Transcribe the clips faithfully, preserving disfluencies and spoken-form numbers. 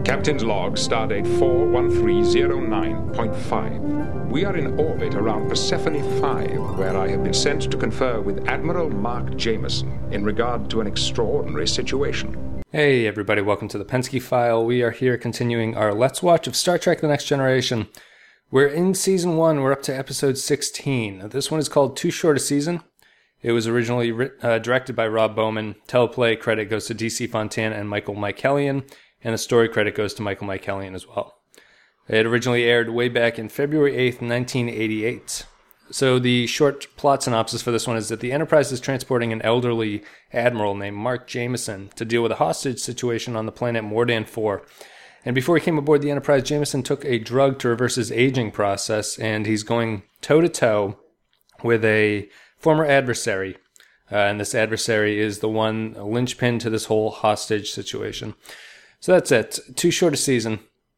Captain's log, stardate four one three zero nine point five. We are in orbit around Persephone five, where I have been sent to confer with Admiral Mark Jameson in regard to an extraordinary situation. Hey everybody, welcome to the Pensky File. We are here continuing our Let's Watch of Star Trek The Next Generation. We're in Season one, we're up to Episode sixteen. This one is called Too Short a Season. It was originally writ- uh, directed by Rob Bowman. Teleplay credit goes to D C Fontana and Michael Michaelian, and the story credit goes to Michael Michaelian as well. It originally aired way back in February eighth, nineteen eighty-eight. So the short plot synopsis for this one is that the Enterprise is transporting an elderly admiral named Mark Jameson to deal with a hostage situation on the planet Mordan four. And before he came aboard the Enterprise, Jameson took a drug to reverse his aging process, and he's going toe-to-toe with a former adversary. Uh, and this adversary is the one linchpin to this whole hostage situation. So that's it. Too short a season.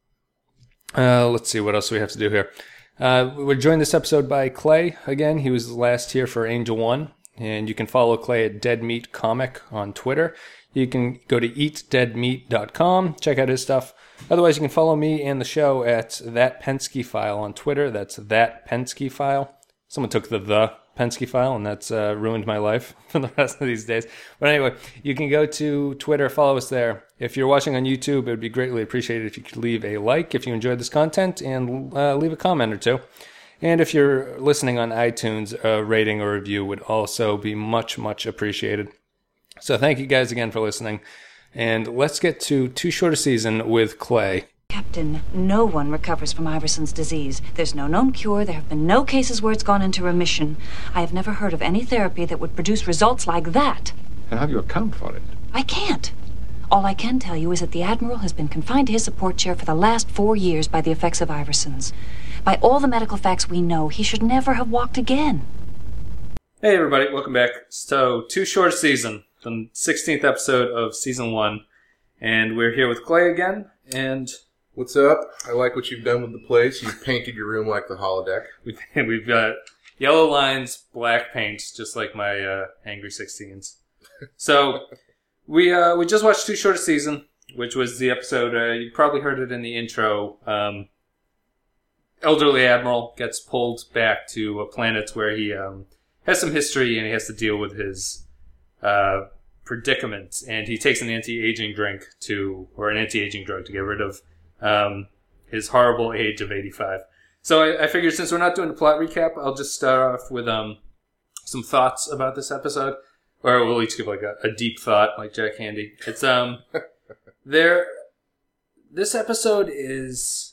Uh, let's see what else we have to do here. Uh, we're joined this episode by Clay. Again, he was last here for Angel One. And you can follow Clay at Dead Meat Comic on Twitter. You can go to eat dead meat dot com. Check out his stuff. Otherwise, you can follow me and the show at That Pensky File on Twitter. That's That Pensky File. Someone took the The Pensky File, and that's uh, ruined my life for the rest of these days. But anyway, you can go to Twitter, follow us there. If you're watching on YouTube, it would be greatly appreciated if you could leave a like if you enjoyed this content, and uh, leave a comment or two. And if you're listening on iTunes, a rating or review would also be much, much appreciated. So thank you guys again for listening. And let's get to Too Short a Season with Clay. Captain, no one recovers from Iverson's disease. There's no known cure. There have been no cases where it's gone into remission. I have never heard of any therapy that would produce results like that. And how do you account for it? I can't. All I can tell you is that the Admiral has been confined to his support chair for the last four years by the effects of Iverson's. By all the medical facts we know, he should never have walked again. Hey everybody, welcome back. So, Too Short a Season, the sixteenth episode of Season one. And we're here with Clay again, and... What's up? I like what you've done with the place. You've painted your room like the holodeck. We've, we've got yellow lines, black paint, just like my uh, Angry sixteens. So, we uh, we just watched Too Short a Season, which was the episode, uh, you probably heard it in the intro. Um, elderly Admiral gets pulled back to a planet where he um, has some history and he has to deal with his uh, predicament. And he takes an anti-aging drink to, or an anti-aging drug to get rid of Um, his horrible age of eighty-five. So I, I figured since we're not doing a plot recap, I'll just start off with um some thoughts about this episode, or we'll each give like a, a deep thought, like Jack Handy. It's um there. This episode is.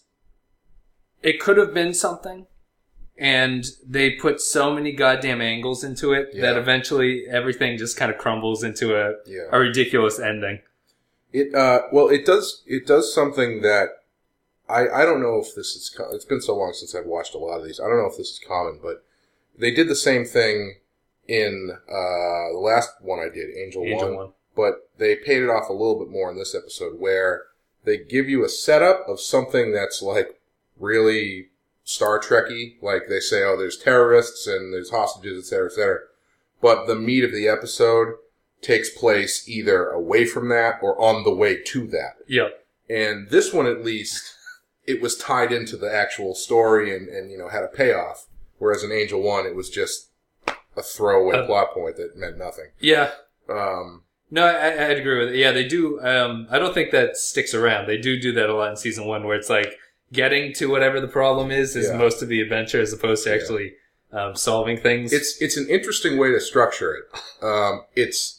It could have been something, and they put so many goddamn angles into it yeah. that eventually everything just kind of crumbles into a yeah. a ridiculous ending. It uh well it does it does something that I I don't know if this is co- it's been so long since I've watched a lot of these. I don't know if this is common, but they did the same thing in uh the last one I did, Angel, Angel one, one, but they paid it off a little bit more in this episode where they give you a setup of something that's like really Star Trek-y, like they say, oh, there's terrorists and there's hostages, et cetera, et cetera. But the meat of the episode takes place either away from that or on the way to that. Yep. And this one, at least, it was tied into the actual story and, and you know, had a payoff. Whereas in Angel One, it was just a throwaway uh, plot point that meant nothing. Yeah. Um, no, I, I'd agree with it. Yeah, they do. Um, I don't think that sticks around. They do do that a lot in Season One, where it's like getting to whatever the problem is is yeah. most of the adventure, as opposed to actually yeah. um, solving things. It's it's an interesting way to structure it. Um, it's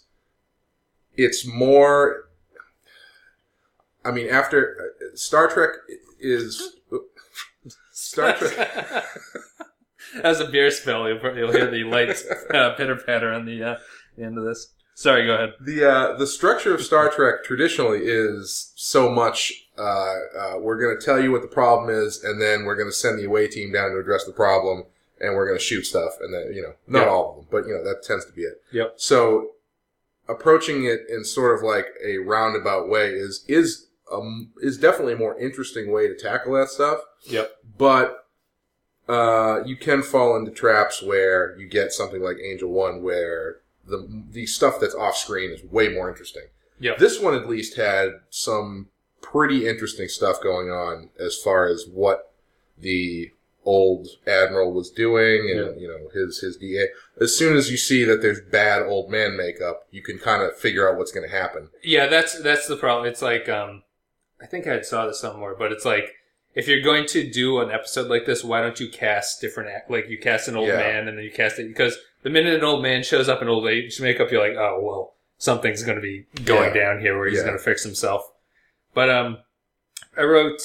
It's more, I mean, after, uh, Star Trek is, Star Trek. As a beer spill, you'll, you'll hear the light uh, pitter-patter on the, uh, the end of this. Sorry, go ahead. The uh, the structure of Star Trek traditionally is so much, uh, uh, we're going to tell you what the problem is, and then we're going to send the away team down to address the problem, and we're going to shoot stuff, and then, you know, not yep. all of them, but, you know, that tends to be it. Yep. So, approaching it in sort of like a roundabout way is is um is definitely a more interesting way to tackle that stuff. Yep. But uh you can fall into traps where you get something like Angel One, where the the stuff that's off screen is way more interesting. Yep. This one at least had some pretty interesting stuff going on as far as what the old admiral was doing and, yeah. you know, his, his D A. As soon as you see that there's bad old man makeup, you can kind of figure out what's going to happen. Yeah, that's, that's the problem. It's like, um, I think I saw this somewhere, but it's like, if you're going to do an episode like this, why don't you cast different, act like you cast an old yeah. man and then you cast it, because the minute an old man shows up in old age makeup, you're like, oh, well, something's going to be going yeah. down here where he's yeah. going to fix himself. But, um, I wrote,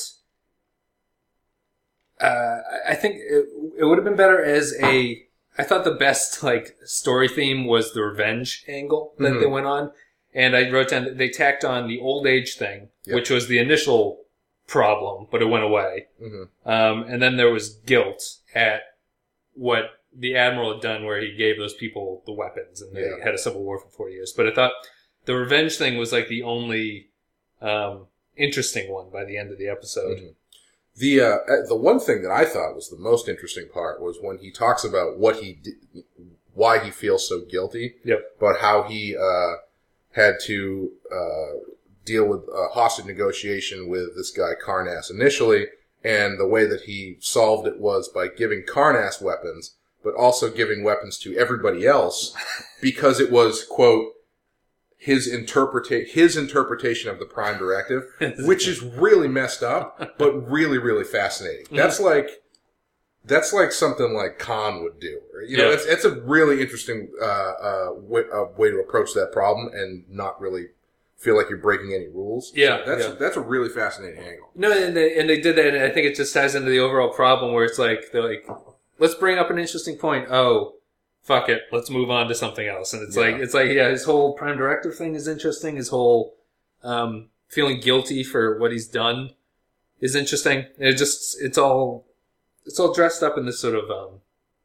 uh, I think it, it would have been better as a, I thought the best, like, story theme was the revenge angle that mm-hmm. they went on. And I wrote down that they tacked on the old age thing, yep. which was the initial problem, but it went away. Mm-hmm. Um, and then there was guilt at what the Admiral had done where he gave those people the weapons and they yeah. had a civil war for forty years. But I thought the revenge thing was like the only um, interesting one by the end of the episode. Mm-hmm. The uh, the one thing that I thought was the most interesting part was when he talks about what he did, why he feels so guilty, yep. about how he uh, had to uh, deal with a hostage negotiation with this guy Karnas initially, and the way that he solved it was by giving Karnas weapons, but also giving weapons to everybody else because it was, quote, his interpreta- his interpretation of the Prime Directive, which is really messed up, but really, really fascinating. Mm-hmm. That's like, that's like something like Khan would do. You know, yeah. it's, it's a really interesting, uh, uh, way, uh, way to approach that problem and not really feel like you're breaking any rules. Yeah. So that's, yeah. that's a really fascinating angle. No, and they, and they did that, and I think it just ties into the overall problem where it's like, they're like, let's bring up an interesting point. Oh, fuck it, let's move on to something else. And it's yeah. like, it's like, yeah, his whole Prime Directive thing is interesting. His whole, um, feeling guilty for what he's done is interesting. It just, it's all, it's all dressed up in this sort of, um,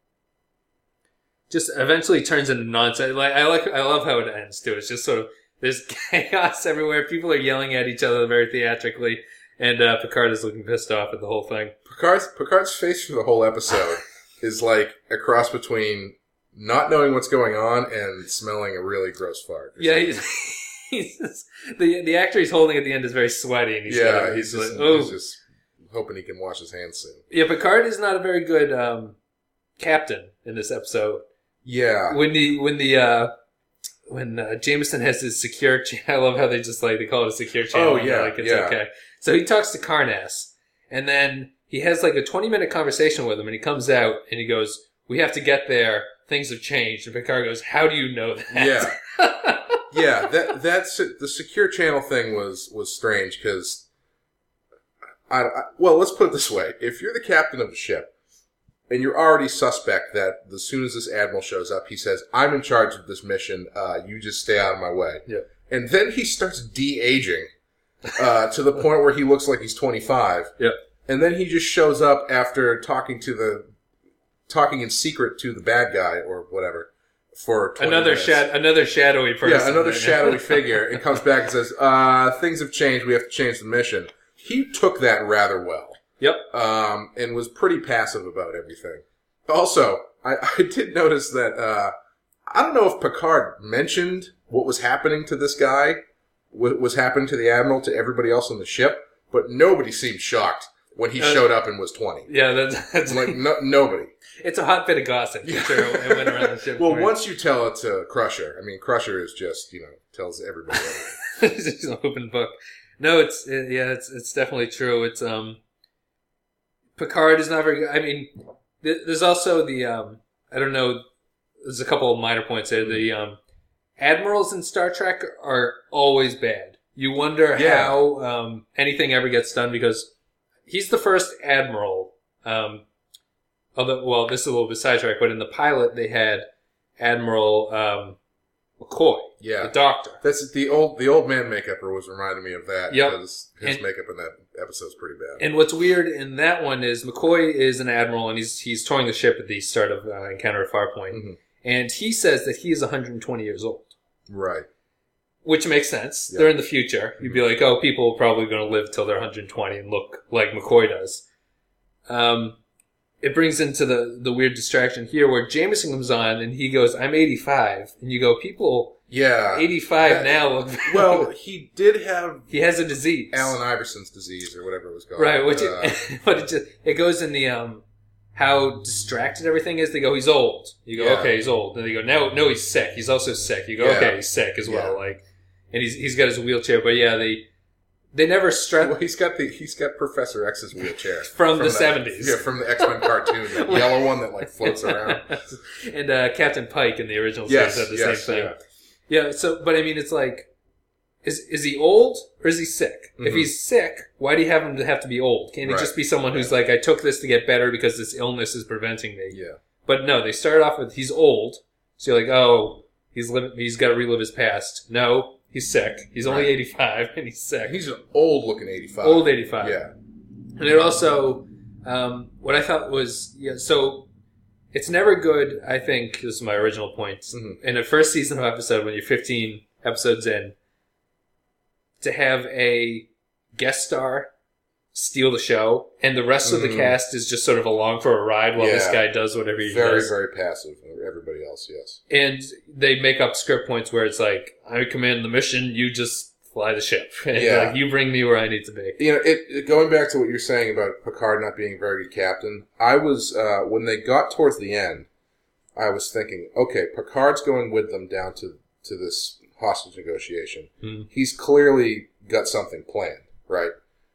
just eventually turns into nonsense. Like, I like, I love how it ends too. It's just sort of, there's chaos everywhere. People are yelling at each other very theatrically. And, uh, Picard is looking pissed off at the whole thing. Picard's, Picard's face for the whole episode is like a cross between not knowing what's going on and smelling a really gross fart. Yeah, he's, he's just, the the actor he's holding at the end is very sweaty, and he's yeah, got, he's, he's just, like, oh. he's just hoping he can wash his hands soon. Yeah, Picard is not a very good um, captain in this episode. Yeah, when the when the uh, when uh, Jameson has his secure, cha- I love how they just like they call it a secure channel. Oh yeah, like it's yeah. okay. So he talks to Karnas, and then he has like a twenty minute conversation with him, and he comes out and he goes, "We have to get there. Things have changed." And Picard goes, "How do you know that?" Yeah, yeah. That that's the secure channel thing was was strange because, I, I well, let's put it this way: if you're the captain of a ship and you're already suspect that as soon as this admiral shows up, he says, "I'm in charge of this mission. Uh, you just stay out of my way." Yeah. And then he starts de-aging uh, to the point where he looks like he's twenty-five. Yeah. And then he just shows up after talking to the. talking in secret to the bad guy or whatever for another shad- another shadowy person. Yeah, another shadowy figure, and comes back and says, uh, things have changed, we have to change the mission. He took that rather well. Yep. Um, and was pretty passive about everything. Also, I, I did notice that, uh, I don't know if Picard mentioned what was happening to this guy, what was happening to the Admiral, to everybody else on the ship, but nobody seemed shocked when he uh, showed up and was twenty. Yeah, that's, that's like, no, nobody. It's a hot bit of gossip. I'm sure it went around the ship. Well, once you tell it to Crusher, I mean, Crusher is just, you know, tells everybody. It's just an open book. No, it's, it, yeah, it's, it's definitely true. It's, um, Picard is not very good. I mean, th- there's also the, um, I don't know, there's a couple of minor points there. The, um, admirals in Star Trek are always bad. You wonder yeah. how, um, anything ever gets done because he's the first admiral, um, Although, well, this is a little bit sidetracked, but in the pilot they had Admiral um, McCoy, yeah, the doctor. That's the old the old man makeuper was reminding me of that. Yep. Because his and, makeup in that episode is pretty bad. And what's weird in that one is McCoy is an admiral, and he's he's touring the ship at the start of uh, Encounter at Farpoint, mm-hmm. and he says that he is one hundred twenty years old. Right. Which makes sense. Yep. They're in the future. You'd be like, oh, people are probably going to live till they're one hundred twenty and look like McCoy does. Um. It brings into the, the weird distraction here where Jameson comes on and he goes, I'm eighty-five. And you go, people Yeah. eighty-five That- now. Look, Well, he did have he has a disease. Allen Iverson's disease or whatever it was called. Right, which Uh, it, but it just it goes in the um how distracted everything is. They go, he's old. You go, Yeah. okay, he's old. And they go, no, no, he's sick. He's also sick. You go, Yeah. okay, he's sick as well. Yeah. Like, and he's he's got his wheelchair. But yeah, they they never stress. well, he's got the he's got Professor X's wheelchair From the seventies. Yeah, from the X-Men cartoon, the yellow one that like floats around. And uh, Captain Pike in the original Yes, series had the yes, same thing. yeah. Yeah. So, but I mean, it's like, is is he old or is he sick? If Mhm. he's sick, why do you have him to have to be old? Can't he Right. just be someone who's like, I took this to get better because this illness is preventing me? Yeah. But no, they start off with he's old, so you're like, oh, he's li- he's got to relive his past. No, he's sick. He's only Right. eighty-five and he's sick. He's an old looking eighty-five. Old eighty-five. Yeah. And it also, um, what I thought was, yeah, so it's never good, I think, this is my original point, Mhm. in the first season of episode, when you're fifteen episodes in, to have a guest star steal the show, and the rest of the Mhm. cast is just sort of along for a ride while this Yeah. guy does whatever he Very, does. very passive. Everybody else, yes. And they make up script points where it's like, I command the mission, you just fly the ship. And Yeah. like, you bring me where I need to be. You know, it, it going back to what you're saying about Picard not being a very good captain, I was, uh, when they got towards the end, I was thinking, okay, Picard's going with them down to, to this hostage negotiation. Hmm. He's clearly got something planned, right?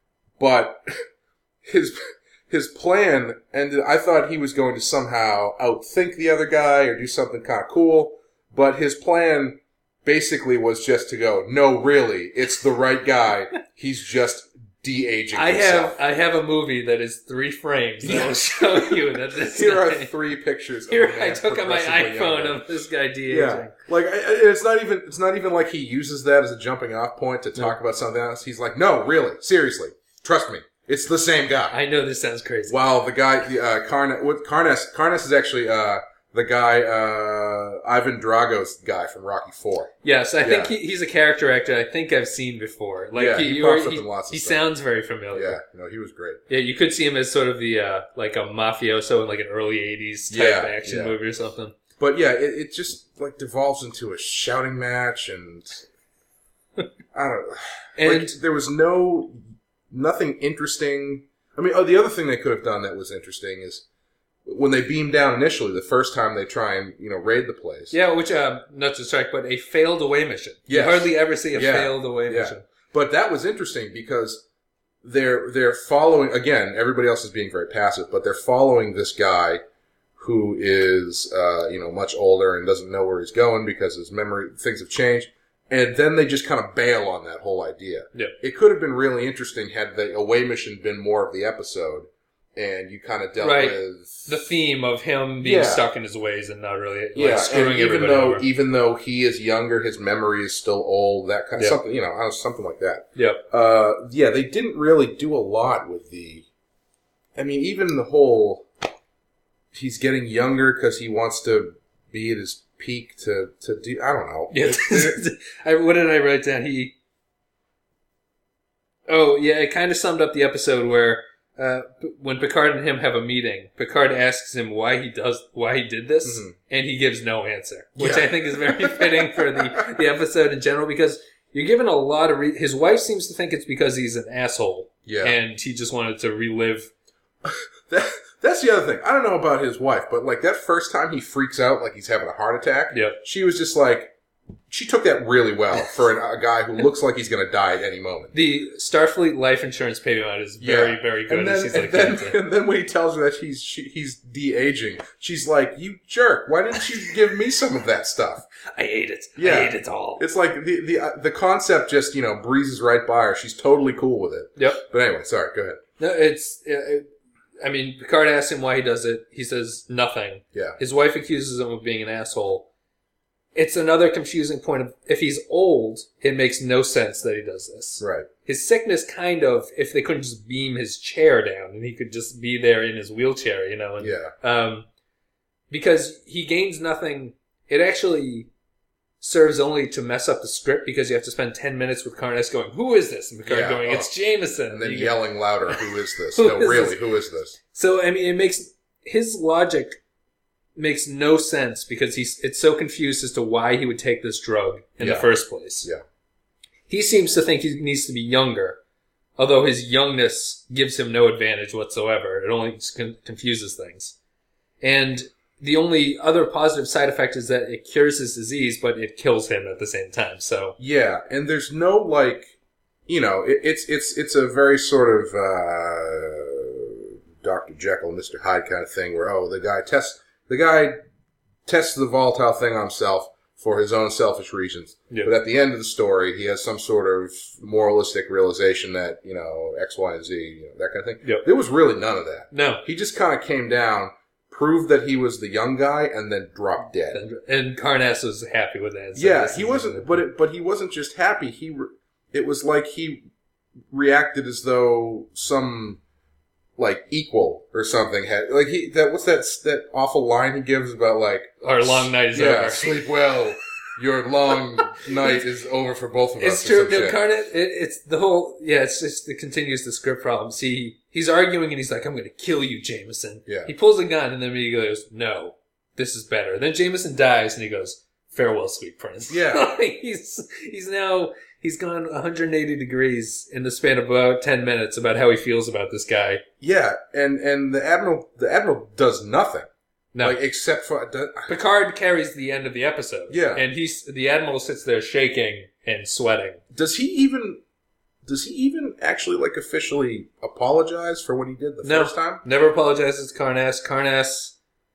But his, his plan ended, I thought he was going to somehow outthink the other guy or do something kind of cool, but his plan basically was just to go, no, really, it's the right guy. He's just de-aging I himself. have I have a movie that is three frames that will show you that this Here are guy- three pictures. Of Here a man I took on my progressively iPhone younger. of this guy de-aging. Yeah, like I, I- it's not even it's not even like he uses that as a jumping off point to talk about something else. He's like, no, really, seriously, trust me, it's the same guy. I know this sounds crazy. While the guy, the uh, Karn, what Karnas, Karnas is actually uh, the guy, uh, Ivan Drago's guy from Rocky Four. Yes, I think Yeah. he, he's a character actor I think I've seen before. Like Yeah, he, he you pops are- up he, in lots of he stuff. sounds very familiar. Yeah, no, he was great. Yeah, you could see him as sort of the uh, like a mafioso in like an early eighties type Yeah, action yeah. movie or something. But yeah, it, it just like devolves into a shouting match, and I don't know. And Like, there was no nothing interesting. I mean, oh, the other thing they could have done that was interesting is when they beam down initially, the first time they try and you know raid the place. yeah, which um, not to strike, but a failed away mission. Yes. You hardly ever see a Yeah. failed away Yeah. mission. But that was interesting because they're they're following again. Everybody else is being very passive, but they're following this guy who is uh, you know much older and doesn't know where he's going because his memory things have changed. And then they just kind of bail on that whole idea. Yeah. It could have been really interesting had the away mission been more of the episode, and you kind of dealt Right. with The theme of him being Yeah. stuck in his ways and not really like, yeah, screwing and even everybody though over. even though he is younger, his memory is still old. That kind of Yeah. something, you know, uh, something like that. Yep. Uh, yeah, they didn't really do a lot with the. I mean, even the whole. He's getting younger because he wants to be at his peak to to do. I don't know. Yeah. I, what did I write down? He. Oh yeah, it kind of summed up the episode where uh, P- when Picard and him have a meeting, Picard asks him why he does why he did this, Mhm. and he gives no answer, which Yeah. I think is very fitting for the the episode in general because you're given a lot of. Re- His wife seems to think it's because he's an asshole, Yeah. and he just wanted to relive. That, that's the other thing. I don't know about his wife, but like that first time he freaks out like he's having a heart attack. Yep. She was just like, she took that really well for an, a guy who looks like he's going to die at any moment. The Starfleet life insurance payout is very, Yeah. very good. And then, as he's and, like, then, "Captain." and then when he tells her that she's she, he's de-aging, she's like, "You jerk! Why didn't you give me some of that stuff?" I ate it. Yeah. I ate it all. It's like the the uh, the concept just you know breezes right by her. She's totally cool with it. Yep. But anyway, sorry. Go ahead. No, it's. It, it, I mean, Picard asks him why he does it. He says nothing. Yeah. His wife accuses him of being an asshole. It's another confusing point of if he's old, it makes no sense that he does this. Right. His sickness kind of, if they couldn't just beam his chair down and he could just be there in his wheelchair, you know. And, Yeah. Um, because he gains nothing. It actually serves only to mess up the script because you have to spend ten minutes with Karnas going, "Who is this?" And Picard Yeah, going, oh. "It's Jameson." And then You- yelling louder, "Who is this? Who no, is really, this? who is this?" So, I mean, it makes his logic makes no sense because he's it's so confused as to why he would take this drug in Yeah. the first place. Yeah. He seems to think he needs to be younger, although his youngness gives him no advantage whatsoever. It only con- confuses things. And the only other positive side effect is that it cures his disease, but it kills him at the same time. So Yeah, and there's no, like, you know, it, it's it's it's a very sort of uh, Doctor Jekyll, Mister Hyde kind of thing where, oh, the guy tests, the guy tests the volatile thing on himself for his own selfish reasons. Yeah. But at the end of the story, he has some sort of moralistic realization that, you know, X, Y, and Z, you know, that kind of thing. Yep. There was really none of that. no. He just kind of came down, proved that he was the young guy, and then dropped dead. And, and Karnas was happy with that. So Yeah, this he is- wasn't, but it, but he wasn't just happy. He, re- it was like he reacted as though some, like, equal or something had, like he, that, what's that, that awful line he gives about, like, Our long night is yeah, over. sleep well, your long night is over for both of us. It's or true. some No, shit. Karnas, it, it's the whole, yeah, it's just, it continues the script problems. He, he's arguing and he's like, I'm going to kill you, Jameson. Yeah. He pulls a gun and then he goes, no, this is better. Then Jameson dies and he goes, farewell, sweet prince. Yeah. he's, he's now, he's gone one hundred eighty degrees in the span of about ten minutes about how he feels about this guy. Yeah, and, and the Admiral, the Admiral does nothing. No. Like, except for, the, Picard carries the end of the episode. Yeah. And he's, the Admiral sits there shaking and sweating. does he even, does he even actually, like, officially apologize for what he did the No. first time? Never apologizes to Karnas. Karnas.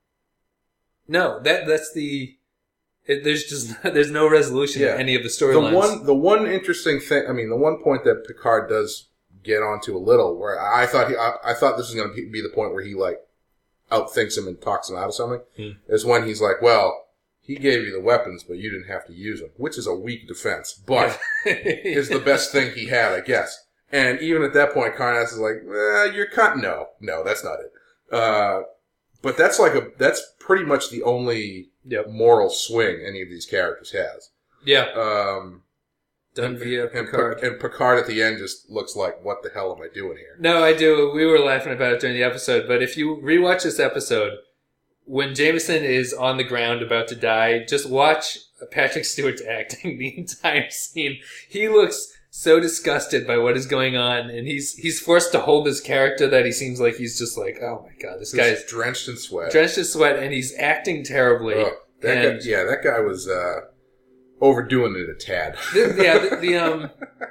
No, that that's the. It, there's just there's no resolution Yeah. to any of the The storylines. one, the one interesting thing, I mean, the one point that Picard does get onto a little, where I thought he, I, I thought this was going to be the point where he, like, outthinks him and talks him out of something, Hmm. is when he's like, well, he gave you the weapons, but you didn't have to use them, which is a weak defense, but is the best thing he had, I guess. And even at that point, Karnas is like, eh, you're cut. No, no, that's not it. Uh, but that's like a, that's pretty much the only Yep. moral swing any of these characters has. Yeah. Um, Done via and, Picard. and Picard at the end just looks like, what the hell am I doing here? No, I do. We were laughing about it during the episode, but if you rewatch this episode, when Jameson is on the ground about to die, just watch Patrick Stewart's acting the entire scene. He looks so disgusted by what is going on, and he's he's forced to hold this character that he seems like he's just like, oh my god, this guy Just is drenched in sweat. drenched in sweat, and he's acting terribly. Ugh, that and guy, yeah, that guy was uh, overdoing it a tad. the, yeah, the, the um.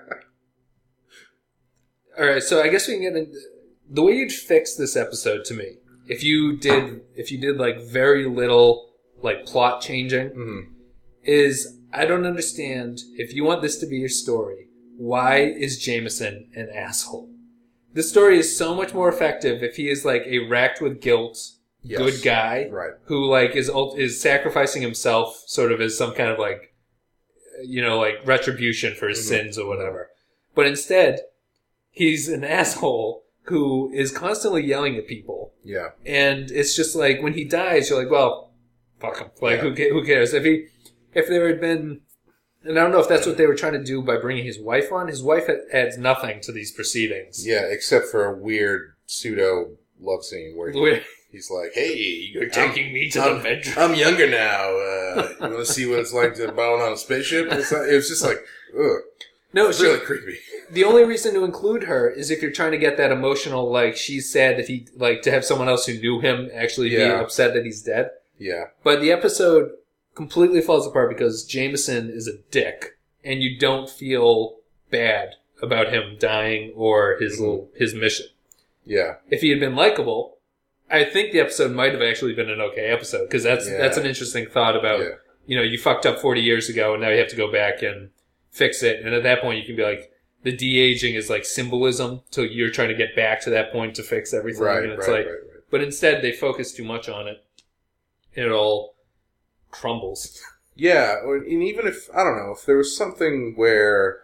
All right, so I guess we can get into the way you'd fix this episode to me. If you did, if you did like very little like plot changing, Mhm. is I don't understand if you want this to be your story. Why is Jameson an asshole? This story is so much more effective if he is like a racked with guilt, Yes. good guy Right. who like is ult- is sacrificing himself sort of as some kind of like you know like retribution for his Mhm. sins or whatever. But instead, he's an asshole who is constantly yelling at people, Yeah. and it's just like when he dies, you're like, well, fuck him. Like Yeah. who ca- who cares if he if there had been. And I don't know if that's what they were trying to do by bringing his wife on. His wife adds nothing to these proceedings. Yeah, except for a weird pseudo love scene where he, Where- he's like, "Hey, You're taking me to I'm, the bedroom. I'm younger now. Uh, you want to see what it's like to bone on a spaceship?" It's not, it was just like, ugh, No, it's she, really creepy. the only reason to include her is if you're trying to get that emotional, like, she's sad that he, like, to have someone else who knew him actually be Yeah. upset that he's dead. Yeah, But the episode completely falls apart because Jameson is a dick, and you don't feel bad about him dying or his Mhm. little, his mission. yeah, If he had been likable, I think the episode might have actually been an okay episode, because that's, Yeah. that's an interesting thought about, yeah, you know, you fucked up forty years ago and now you have to go back and fix it. And at that point you can be like, the de-aging is like symbolism. So you're trying to get back to that point to fix everything. right, and right, it's right, like, right. but instead they focus too much on it. It all crumbles. Yeah, or, and even if, I don't know, if there was something where,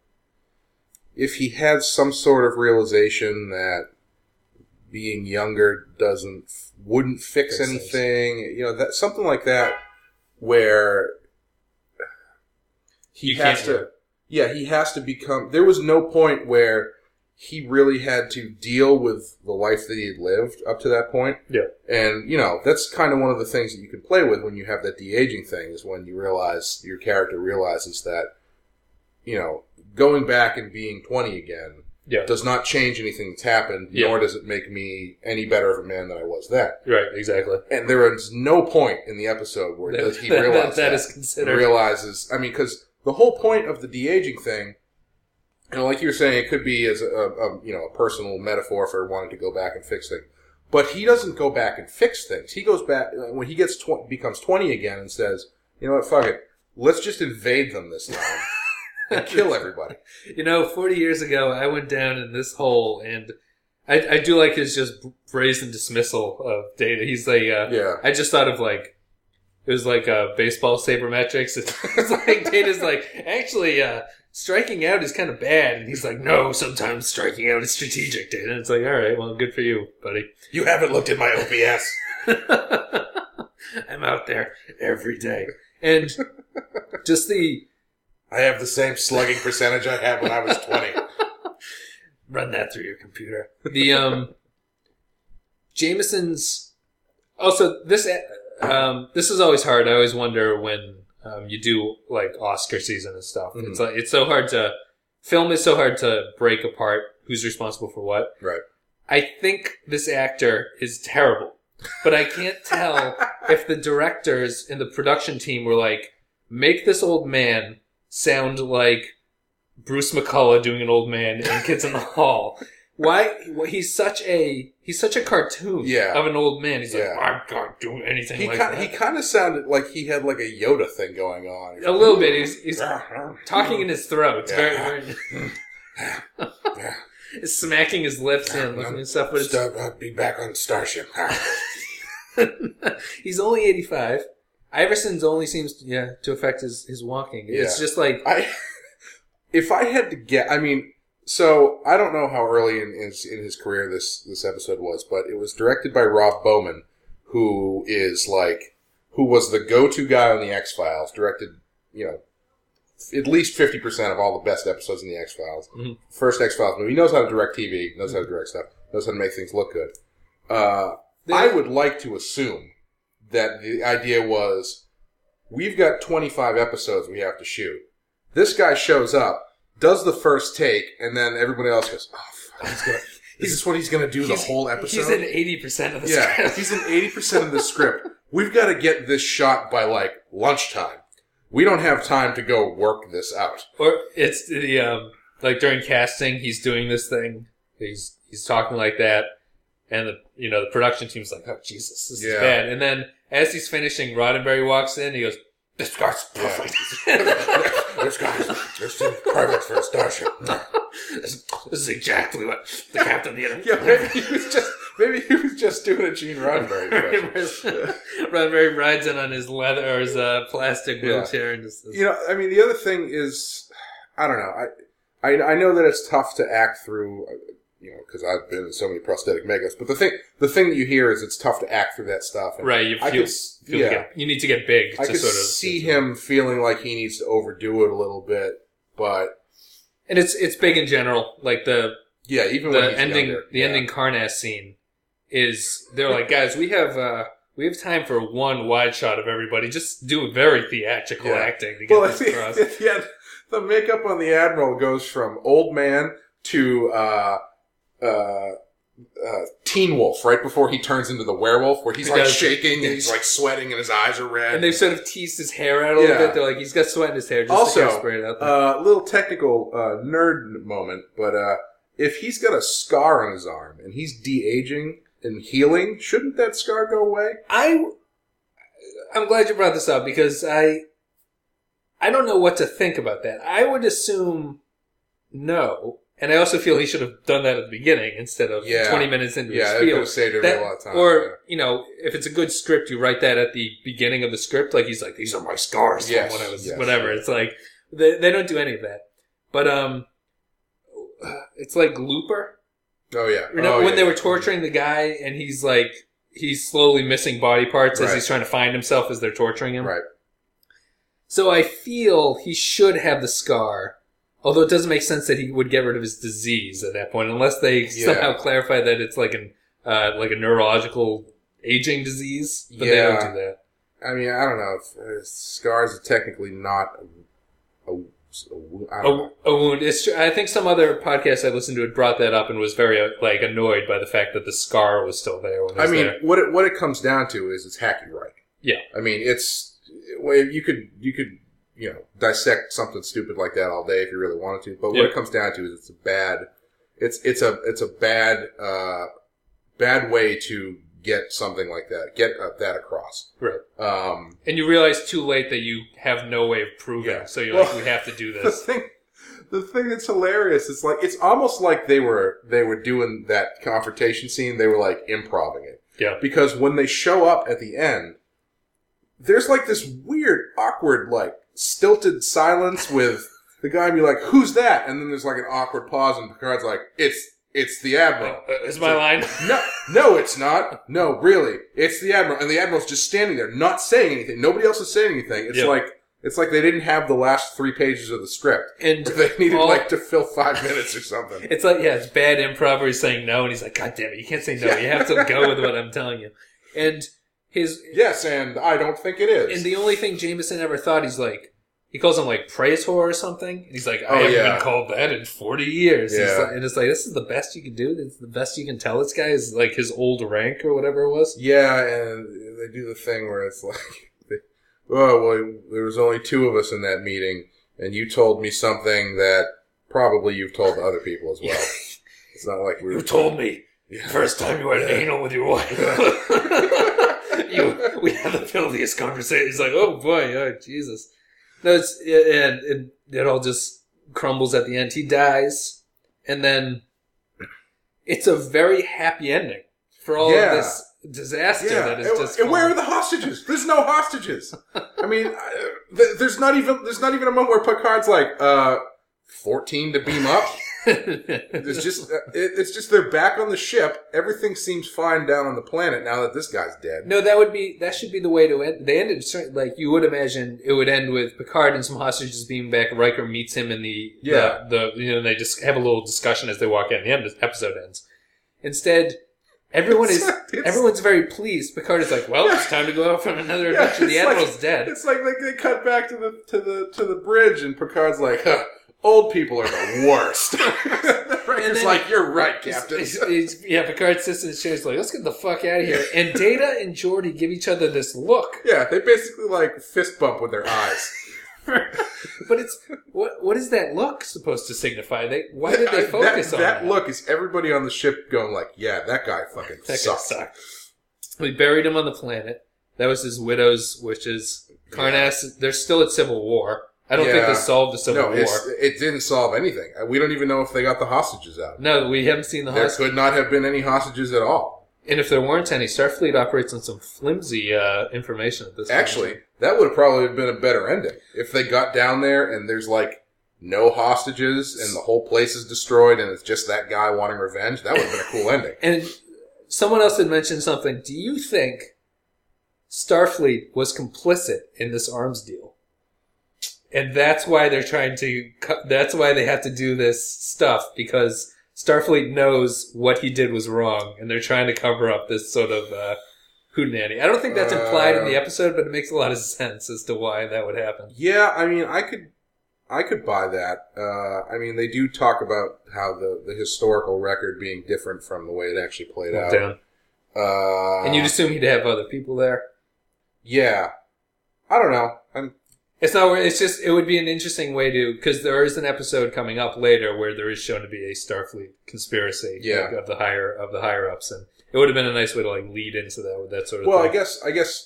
if he had some sort of realization that being younger doesn't, wouldn't fix, Fix anything, you know, that something like that, where he You has can't to, do it. yeah, he has to become, there was no point where he really had to deal with the life that he had lived up to that point. Yeah. And, you know, that's kind of one of the things that you can play with when you have that de-aging thing, is when you realize, your character realizes that, you know, going back and being twenty again yeah. does not change anything that's happened, yeah. nor does it make me any better of a man than I was then. Right, exactly. And there is no point in the episode where that, does he that, realize that, that that. is considered. Realizes, I mean, because the whole point of the de-aging thing, you know, like you were saying, it could be as a, a, you know, a personal metaphor for wanting to go back and fix things. But he doesn't go back and fix things. He goes back, when he gets tw- becomes twenty again and says, you know what, fuck it. Let's just invade them this time and kill everybody. You know, forty years ago, I went down in this hole, and I, I do like his just brazen dismissal of Data. He's like, uh, yeah. I just thought of like, it was like uh, baseball sabermetrics. It's like, Data's like, actually, uh, striking out is kind of bad. And he's like, no, sometimes striking out is strategic, Data. And it's like, all right, well, good for you, buddy. You haven't looked at my O P S. I'm out there every day. And just the... I have the same slugging percentage I had when I was twenty. Run that through your computer. The, um... Jameson's... Also, this... Um, this is always hard. I always wonder when um, you do, like, Oscar season and stuff. Mm-hmm. It's like, it's so hard to... Film is so hard to break apart who's responsible for what. Right. I think this actor is terrible. But I can't tell if the directors and the production team were like, make this old man sound like Bruce McCullough doing an old man in Kids in the Hall. Why? Well, he's such a he's such a cartoon yeah. of an old man. He's yeah. like, I can't do anything he like kinda, that. He kind of sounded like he had like a Yoda thing going on. A little bit. He's, he's talking in his throat. It's yeah. very, very he's smacking his lips and, and stuff. But it's, I'll be back on Starship. He's only eighty-five. Iverson's only seems to, yeah to affect his, his walking. Yeah. It's just like I. If I had to get, I mean, so I don't know how early in his, in his career this this episode was, but it was directed by Rob Bowman, who is like who was the go-to guy on the X-Files. Directed, you know, at least fifty percent of all the best episodes in the X-Files. Mm-hmm. First X-Files movie. He knows how to direct T V. Knows mm-hmm. how to direct stuff. Knows how to make things look good. Uh, I would like to assume that the idea was, we've got twenty-five episodes we have to shoot. This guy shows up, does the first take, and then everybody else goes, oh, fuck, he's gonna, is this what he's going to do the whole episode? He's in eighty percent of the yeah, script. He's in eighty percent of the script. We've got to get this shot by, like, lunchtime. We don't have time to go work this out. Or it's the, um, like during casting, he's doing this thing. He's, he's talking like that. And the, you know, the production team's like, oh, Jesus, this yeah. is bad. And then as he's finishing, Roddenberry walks in, he goes, this guy's perfect. Yeah. This guy's, this is perfect for a starship. this, this is exactly what the captain did. Yeah, maybe he was just, maybe he was just doing a Gene Roddenberry impression. Roddenberry rides in on his leather or his uh, plastic wheelchair. Yeah. And just, you know, I mean, the other thing is, I don't know, I, I, I know that it's tough to act through, you know, because I've been in so many prosthetic makeups. But the thing, the thing that you hear is it's tough to act through that stuff. And right, you feel, I could, feel yeah. get, you need to get big. I to could sort of see him feeling like he needs to overdo it a little bit, but and it's it's big in general. Like the yeah, even the when he's ending, younger, the yeah. ending Carnass scene is they're like, guys, we have uh, we have time for one wide shot of everybody. Just do very theatrical yeah. acting to get well, this the, across. Yeah, the makeup on the Admiral goes from old man to uh, uh, uh, Teen Wolf right before he turns into the werewolf, where he's like shaking and he's like sweating and his eyes are red. And they've sort of teased his hair out a little yeah. bit. They're like, he's got sweat in his hair. Just also, to spray it out there. Uh, little technical uh, nerd moment, but uh, if he's got a scar on his arm and he's de-aging and healing, shouldn't that scar go away? I, I'm glad you brought this up because I, I don't know what to think about that. I would assume no. And I also feel he should have done that at the beginning instead of yeah. twenty minutes into yeah, his spiel. Yeah, that saved him a lot of time. Or, yeah. you know, if it's a good script, you write that at the beginning of the script. Like, he's like, these are my scars yes, from when I was, yes, whatever. yes. It's like, they, they don't do any of that. But, um, it's like Looper. Oh, yeah. You know, oh, when yeah. they were torturing the guy and he's like, he's slowly missing body parts right. as he's trying to find himself as they're torturing him. Right. So I feel he should have the scar Although it doesn't make sense that he would get rid of his disease at that point, unless they Yeah. somehow clarify that it's like an uh, like a neurological aging disease. But they Yeah. don't do that. I mean, I don't know. If, uh, scars are technically not a, a, a, I don't know. A, a wound. It's true. I think some other podcast I listened to had brought that up and was very uh, like annoyed by the fact that the scar was still there. When it I was mean, there. what it, what it comes down to is it's hacky right. Yeah. I mean, it's well, you could you could you know dissect something stupid like that all day if you really wanted to, but what Yeah. it comes down to is it's a bad it's it's a it's a bad uh, bad way to get something like that get uh, that across. Right. Um, And you realize too late that you have no way of proving. Yeah. So you're Well, like, we have to do the this. thing the thing that's hilarious is like it's almost like they were they were doing that confrontation scene. They were like improvising it. Yeah. Because when they show up at the end, there's like this weird, awkward, like stilted silence with the guy be like, "Who's that?" And then there's like an awkward pause, and Picard's like, "It's it's the Admiral." Uh, is my line? No, no, it's not. No, really, it's the Admiral, and the Admiral's just standing there, not saying anything. Nobody else is saying anything. It's Yeah. like it's like they didn't have the last three pages of the script, And they needed all- like to fill five minutes or something. It's like, yeah, it's bad improv where he's saying no, and he's like, God damn it, you can't say no. Yeah. You have to go with what I'm telling you. And his, Yes, and I don't think it is. and the only thing Jameson ever thought, he's like, he calls him like Praetor or something. And he's like, I Oh, haven't yeah. been called that in forty years. He's Yeah. like- and it's like, this is the best you can do. This is the best you can tell this guy is like his old rank or whatever it was. Yeah, and they do the thing where it's like, they, oh, well, there was only two of us in that meeting, and you told me something that probably you've told to other people as well. It's not like we were... You told me Yeah. first time you went anal with your wife. you, we had the filthiest conversation. He's like, oh boy, oh Jesus. No, it's, and it, it all just crumbles at the end. He dies, and then it's a very happy ending for all Yeah. of this disaster Yeah, that is and, just. and where are fallen. the hostages? There's no hostages. I mean, I, th- there's not even there's not even a moment where Picard's like, uh, fourteen to beam up. It's just uh, it, it's just they're back on the ship. Everything seems fine down on the planet now that this guy's dead. No, that would be that should be the way to end. They ended certain- like you would imagine it would end with Picard and some hostages being back. Riker meets him in the Yeah. the, the you know they just have a little discussion as they walk in. The end episode ends. Instead, everyone is It's- everyone's very pleased. Picard is like, "Well, it's time to go out on another Yeah, adventure. The it's Admiral's like, dead." It's like they, they cut back to the to the to the bridge, and Picard's like, huh, "Old people are the worst." Riker's then- like, "You're right, Captain." He's- he's- yeah, Picard sits in his chair. He's like, "Let's get the fuck out of here." And Data and Geordi give each other this look. Yeah, they basically like fist bump with their eyes. But it's what what is that look supposed to signify? They why did they That- focus that, on that? that? Look is everybody on the ship going like, "Yeah, that guy fucking That guy sucks." sucked. We buried him on the planet. That was his widow's wishes. Karnas, they're still at Civil War. I don't think Yeah. they solved the Civil No, War. it's, it didn't solve anything. We don't even know if they got the hostages out. No, we haven't seen the There hospital. could not have been any hostages at all. And if there weren't any, Starfleet operates on some flimsy uh, information at this point. Actually, that would have probably been a better ending. If they got down there and there's like no hostages and the whole place is destroyed and it's just that guy wanting revenge, that would have been a cool ending. And someone else had mentioned something. Do you think Starfleet was complicit in this arms deal? And that's why they're trying to, cut- that's why they have to do this stuff, because Starfleet knows what he did was wrong, and they're trying to cover up this sort of, uh, hootenanny. I don't think that's implied in the episode, but it makes a lot of sense as to why that would happen. Yeah, I mean, I could, I could buy that. Uh, I mean, they do talk about how the, the historical record being different from the way it actually played out. Down. Uh, And you'd assume he'd have other people there. yeah, I don't know. I'm, It's not. It's just. It would be an interesting way to, because there is an episode coming up later where there is shown to be a Starfleet conspiracy, Yeah. like, of the higher of the higher ups, and it would have been a nice way to like lead into that with that sort of. well, thing. I guess, I guess.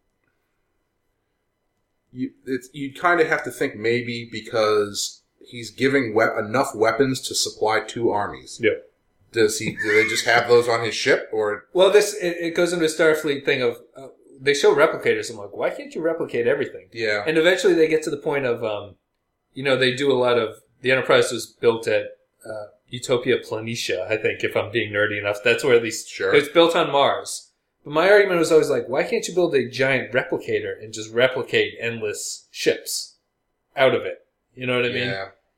You, it's, you'd kind of have to think maybe because he's giving we- enough weapons to supply two armies. Yeah. Does he? Do they just have those on his ship, or Well, this it, it goes into a Starfleet thing of uh, they show replicators. I'm like, why can't you replicate everything? yeah? And eventually they get to the point of, um, you know, they do a lot of the Enterprise was built at uh, Utopia Planitia. I think if I'm being nerdy enough, that's where at least Sure. it's built on Mars. But my argument was always like, why can't you build a giant replicator and just replicate endless ships out of it? You know what I mean? Yeah.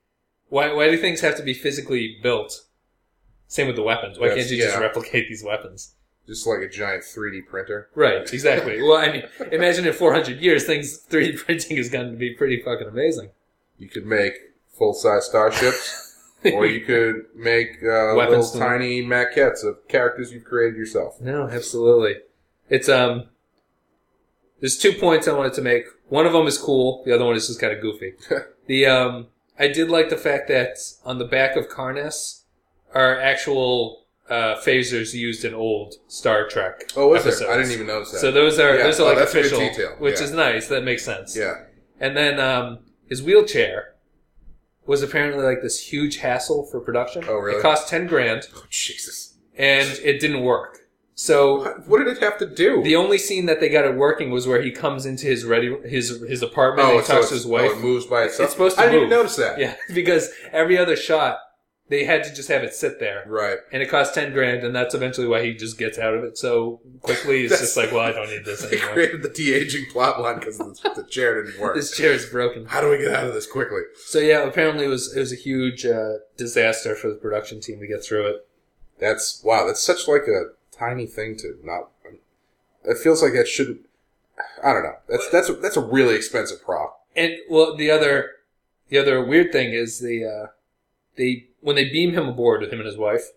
Why why do things have to be physically built? Same with the weapons. Why That's- can't you just yeah. replicate these weapons? Just like a giant three D printer. Right, exactly. Well, I mean, imagine in four hundred years, things three D printing is going to be pretty fucking amazing. You could make full-size starships, or you could make uh, Weapons little to- tiny maquettes of characters you've created yourself. No, absolutely. It's um. There's two points I wanted to make. One of them is cool. The other one is just kind of goofy. the um, I did like the fact that on the back of Karnas are actual uh, phasers used in old Star Trek. Oh, is episodes. there? I didn't even notice that. So those are Yeah. those are Oh, like that's a good official, detail. which Yeah. is nice. That makes sense. Yeah. And then um, his wheelchair was apparently like this huge hassle for production. Oh, really? It cost ten grand, Oh, Jesus. and it didn't work. So What, what did it have to do? the only scene that they got it working was where he comes into his ready his his apartment and he so talks it's- to his wife. Oh, it moves by itself? It's supposed to I didn't move. even notice that. Yeah, because every other shot they had to just have it sit there, Right. and it cost ten grand, and that's eventually why he just gets out of it so quickly. It's just like, well, I don't need this They anymore. created the de-aging plot line because the, the chair didn't work. This chair is broken. How do we get out of this quickly? So yeah, apparently it was it was a huge uh, disaster for the production team to get through it. That's, wow, that's such like a tiny thing to not, it feels like that shouldn't, I don't know. That's, that's, a, that's a really expensive prop. And well, the other the other weird thing is the uh, they when they beam him aboard with him and his wife.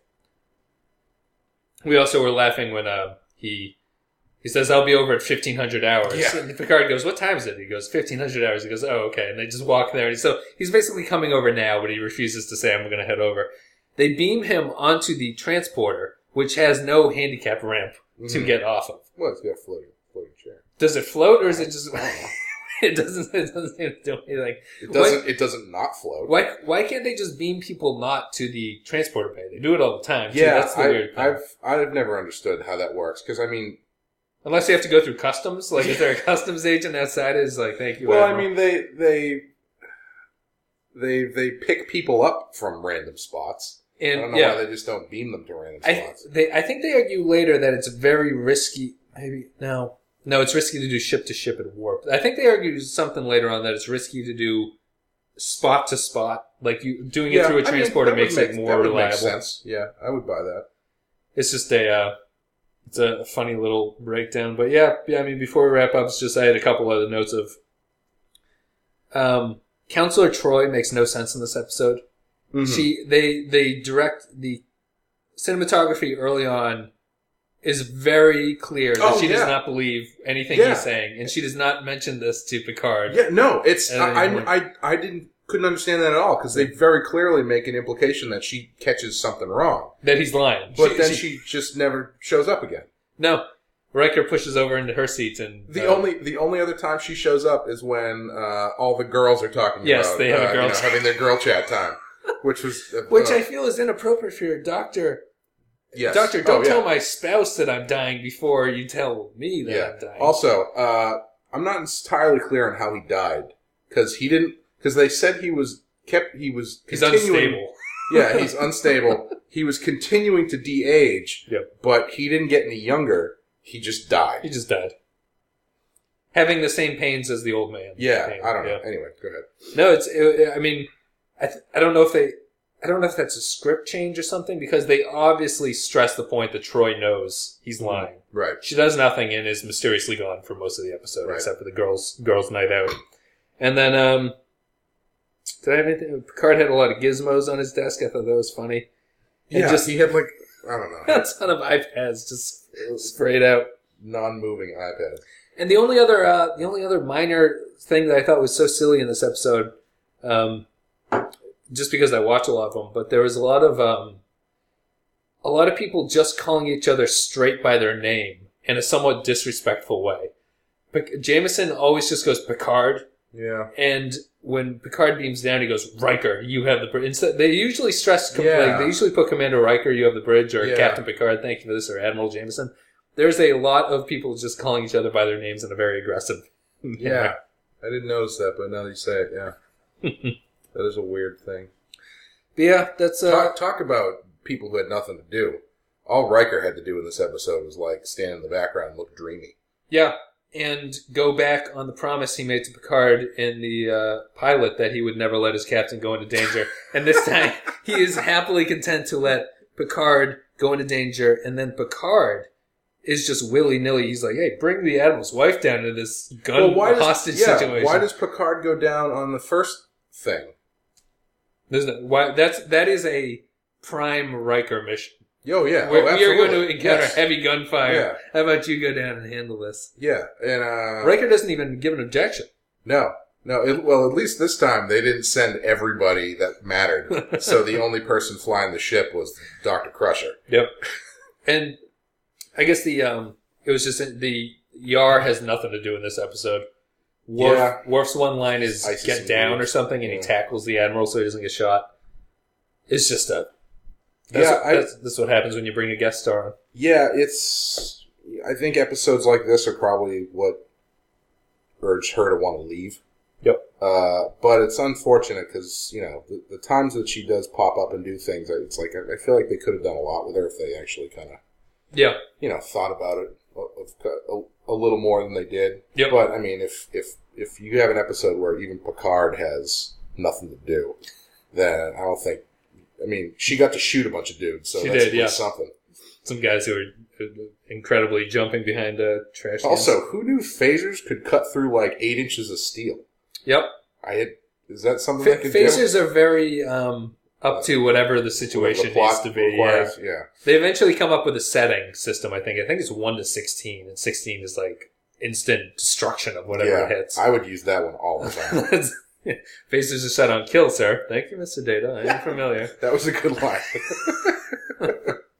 We also were laughing when uh, he he says, "I'll be over at fifteen hundred hours." Yeah. And Picard goes, "What time is it?" He goes, fifteen hundred hours." He goes, "Oh, okay." And they just walk there. And so he's basically coming over now, but he refuses to say, "I'm going to head over." They beam him onto the transporter, which has no handicap ramp to Mhm. get off of. Well, it's got a floating, floating chair. Does it float, or is it just? it doesn't. It doesn't seem to do anything. It doesn't, it doesn't not float. Why? Why can't they just beam people not to the transporter bay? They do it all the time. too. Yeah, that's the I, weird thing. I've, I've never understood how that works. Because, I mean, Unless you have to go through customs. Like, is there a customs agent outside? Is like, thank you. well, I Admiral. mean, they, they, they, they pick people up from random spots. I and don't know yeah, why they just don't beam them to random I spots. they I think they argue later that it's very risky. Maybe no, no, it's risky to do ship to ship at warp. I think they argue something later on that it's risky to do spot to spot. Like you doing it through a I mean, transporter that would makes make- it that more would reliable. Make sense. Yeah, I would buy that. It's just a, uh, it's a funny little breakdown. But yeah, yeah, I mean, before we wrap up, it's just I had a couple other notes of, um, Counselor Troy makes no sense in this episode. Mhm. She, they, they direct the cinematography early on is very clear that Oh, she does yeah. not believe anything Yeah. he's saying, and she does not mention this to Picard. Yeah, no, it's At I, any point. I, I, I didn't couldn't understand that at all because they very clearly make an implication that she catches something wrong, That he's lying. but then she, just never shows up again. no, Riker pushes over into her seat, and The uh, only the only other time she shows up is when uh, all the girls are talking Yes, about they have a uh, girl you know, chat. having their girl chat time, which was uh, which uh, I feel is inappropriate for your doctor. yes. Doctor, don't Oh, yeah. tell my spouse that I'm dying before you tell me that Yeah. I'm dying. Also, uh, I'm not entirely clear on how he died because he didn't because they said he was kept he was he's continuing- unstable. Yeah, he's unstable. He was continuing to de-age, Yep. but he didn't get any younger. He just died. He just died. Having the same pains as the old man. Yeah, Pain, I don't know. yeah. Anyway, go ahead. No, it's. It, I mean, I. Th- I don't know if they. I don't know if that's a script change or something because they obviously stress the point that Troy knows he's lying. Right. She does nothing and is mysteriously gone for most of the episode, Right. except for the girls' girls' night out. And then, um, did I have anything? Picard had a lot of gizmos on his desk. I thought that was funny. And Yeah, just he had like I don't know, a ton of iPads just sprayed out. non-moving iPad. And the only other, uh, the only other minor thing that I thought was so silly in this episode, um, just because I watch a lot of them, but there was a lot of, um, a lot of people just calling each other straight by their name in a somewhat disrespectful way. Pic- Jameson always just goes Picard, Yeah. and when Picard beams down, he goes Riker. You have the bridge. Instead, they usually stress, com- Yeah. like, they usually put Commander Riker. You have the bridge, or Yeah. Captain Picard. Thank you for this, or Admiral Jameson. There's a lot of people just calling each other by their names in a very aggressive. Yeah. I didn't notice that, but now that you say it, yeah. That is a weird thing. But yeah, that's uh, Talk, talk about people who had nothing to do. All Riker had to do in this episode was like stand in the background and look dreamy. yeah, and go back on the promise he made to Picard in the uh, pilot that he would never let his captain go into danger. And this time, he is happily content to let Picard go into danger, and then Picard is just willy-nilly. He's like, hey, bring the Admiral's wife down to this gun well, why hostage does, yeah, situation. Why does Picard go down on the first thing? There's no, why, that's, that is a prime Riker mission. Oh, yeah. We're, oh, we are going to encounter yes. heavy gunfire. Yeah. How about you go down and handle this? Yeah. and uh, Riker doesn't even give an objection. No. No. It, well, at least this time, they didn't send everybody that mattered. So the only person flying the ship was Doctor Crusher. Yep. And I guess the um, it was just the Yar has nothing to do in this episode. Worf, yeah. Worf's one line is Isis get down or something, and yeah. he tackles the Admiral so he doesn't get shot. It's just a... That's yeah, what, I, that's, that's what happens when you bring a guest star on. Yeah, it's... I think episodes like this are probably what urged her to want to leave. Yep. Uh, but it's unfortunate because, you know, the, the times that she does pop up and do things, it's like, I, I feel like they could have done a lot with her if they actually kind of... Yeah. You know, thought about it a, a, a little more than they did. Yep. But, I mean, if, if, if you have an episode where even Picard has nothing to do, then I don't think... I mean, she got to shoot a bunch of dudes, so she that's did, yeah. something. Some guys who are incredibly jumping behind a trash can. Also, who knew phasers could cut through like eight inches of steel? Yep. I had. Is that something F- that could phasers do? are very um, up to whatever the situation the plot needs to be. Requires, yeah. yeah. They eventually come up with a setting system. I think. I think it's one to sixteen, and sixteen is like instant destruction of whatever yeah, it hits. I would use that one all the time. Phasers are set on kill, sir. Thank you, Mister Data. I am familiar. That was a good line.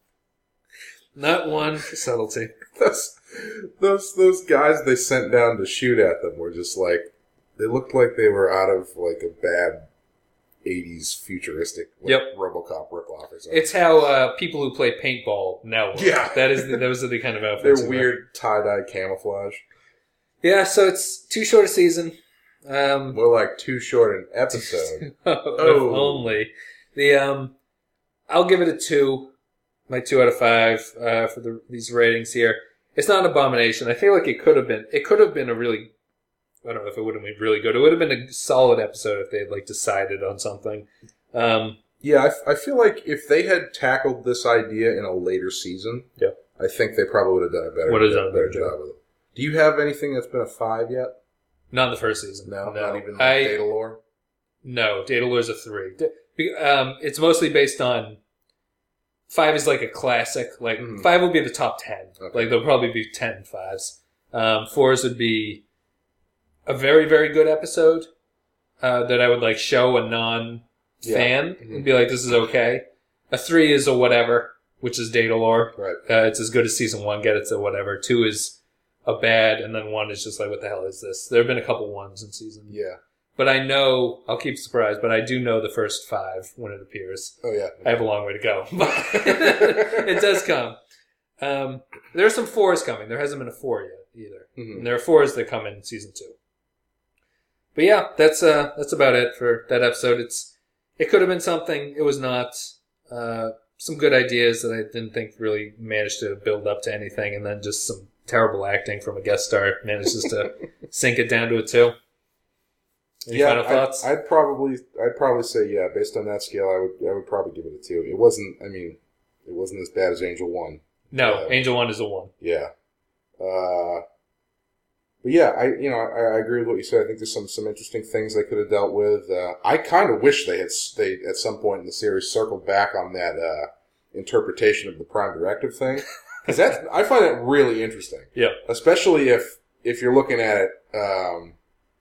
Not one for subtlety. Those, those, those guys they sent down to shoot at them were just like, they looked like they were out of like a bad eighties futuristic like, yep. RoboCop ripoff or something. It's how uh, people who play paintball now work. Yeah. That is the, those are the kind of outfits. They're weird tie-dye camouflage. Yeah, so it's too short a season. Um, More like too short an episode. oh, only the um, I'll give it a two, my two out of five uh, for the these ratings here. It's not an abomination. I feel like it could have been. It could have been a really. I don't know if it would have been really good. It would have been a solid episode if they had like decided on something. Um, yeah, I, f- I feel like if they had tackled this idea in a later season, yeah, I think they probably would have done a better, would have done a better job with it. Do you have anything that's been a five yet? Not in the first season. No, no. not even like I, Data Lore? No, Data Lore's a three. Um, it's mostly based on... Five is like a classic. Like, mm. five will be the top ten. Okay. Like, there'll probably be ten fives. Um, fours would be a very, very good episode uh, that I would, like, show a non-fan yeah. mm-hmm. and be like, this is okay. A three is a whatever, which is Data Lore. Right. Uh, it's as good as season one. Get it to whatever. Two is... a bad, and then one is just like, what the hell is this? There have been a couple ones in season. Yeah. But I know, I'll keep surprised, but I do know the first five when it appears. Oh, yeah. I have a long way to go. But it does come. Um, there are some fours coming. There hasn't been a four yet, either. Mm-hmm. And there are fours that come in season two. But yeah, that's uh, that's about it for that episode. It's It could have been something. It was not. Uh, some good ideas that I didn't think really managed to build up to anything, and then just some terrible acting from a guest star manages to sink it down to a two. Any yeah, final thoughts? I'd, I'd probably, I'd probably say yeah. Based on that scale, I would, I would probably give it a two. It wasn't. I mean, it wasn't as bad as Angel One. No, uh, Angel One is a one. Yeah. Uh, but yeah, I you know I, I agree with what you said. I think there's some some interesting things they could have dealt with. Uh, I kind of wish they had they at some point in the series circled back on that uh, interpretation of the Prime Directive thing. Because that I find that really interesting. Yeah. Especially if if you're looking at it, um,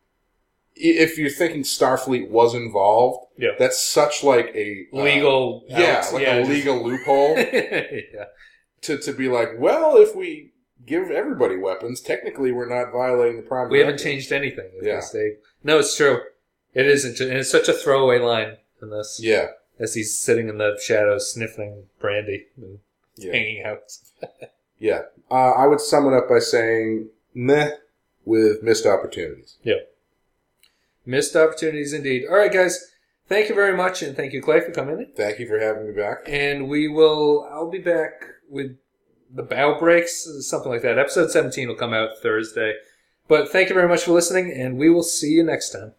if you're thinking Starfleet was involved. Yeah. That's such like a uh, legal. Yeah, Alex, like yeah, a just... legal loophole. yeah. To to be like, well, if we give everybody weapons, technically we're not violating the Prime Directive. We haven't changed anything. Yeah. Mistake. No, it's true. It isn't, and it's such a throwaway line in this. Yeah. As he's sitting in the shadows sniffing brandy and yeah. hanging out. yeah. Uh, I would sum it up by saying meh with missed opportunities. Yeah. Missed opportunities indeed. All right, guys. Thank you very much, and thank you, Clay, for coming in. Thank you for having me back. And we will, I'll be back with the bow breaks, something like that. Episode seventeen will come out Thursday. But thank you very much for listening, and we will see you next time.